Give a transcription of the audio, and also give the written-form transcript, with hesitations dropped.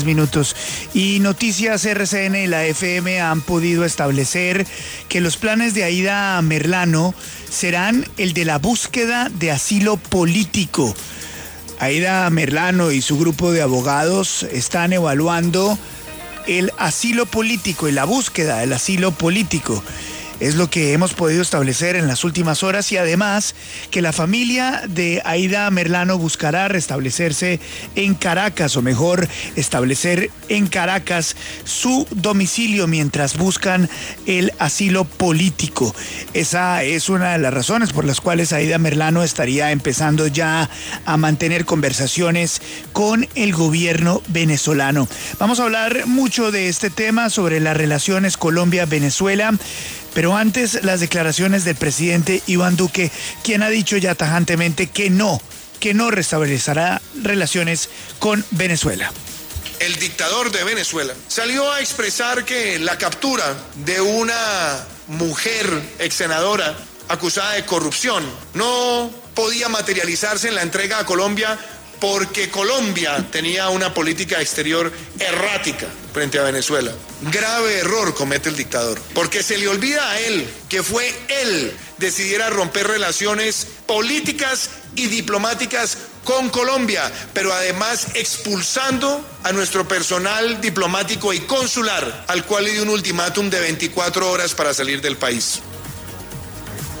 Minutos. Y Noticias RCN y la FM han podido establecer que los planes de Aída Merlano serán el de la búsqueda de asilo político. Aída Merlano y su grupo de abogados están evaluando el asilo político y la búsqueda del asilo político. Es lo que hemos podido establecer en las últimas horas, y además que la familia de Aída Merlano buscará restablecerse en Caracas, o mejor, establecer en Caracas su domicilio mientras buscan el asilo político. Esa es una de las razones por las cuales Aída Merlano estaría empezando ya a mantener conversaciones con el gobierno venezolano. Vamos a hablar mucho de este tema, sobre las relaciones Colombia-Venezuela. Pero antes, las declaraciones del presidente Iván Duque, quien ha dicho ya tajantemente que no restablecerá relaciones con Venezuela. El dictador de Venezuela salió a expresar que la captura de una mujer ex senadora acusada de corrupción no podía materializarse en la entrega a Colombia, porque Colombia tenía una política exterior errática frente a Venezuela. Grave error comete el dictador, porque se le olvida a él que fue él decidiera romper relaciones políticas y diplomáticas con Colombia, pero además expulsando a nuestro personal diplomático y consular, al cual le dio un ultimátum de 24 horas para salir del país.